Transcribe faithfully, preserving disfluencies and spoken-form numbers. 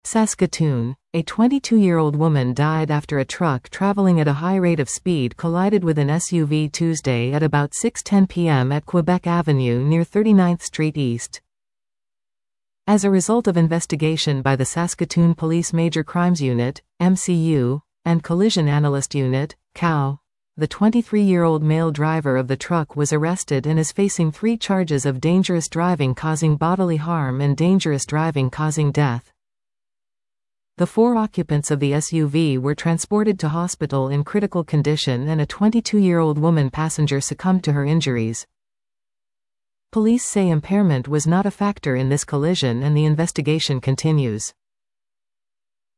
Saskatoon, a twenty-two-year-old woman died after a truck traveling at a high rate of speed collided with an S U V Tuesday at about six ten p m at Quebec Avenue near thirty-ninth Street East. As a result of investigation by the Saskatoon Police Major Crimes Unit, M C U, and Collision Analyst Unit, C A U, the twenty-three-year-old male driver of the truck was arrested and is facing three charges of dangerous driving causing bodily harm and dangerous driving causing death. The four occupants of the S U V were transported to hospital in critical condition and a twenty-two-year-old woman passenger succumbed to her injuries. Police say impairment was not a factor in this collision and the investigation continues.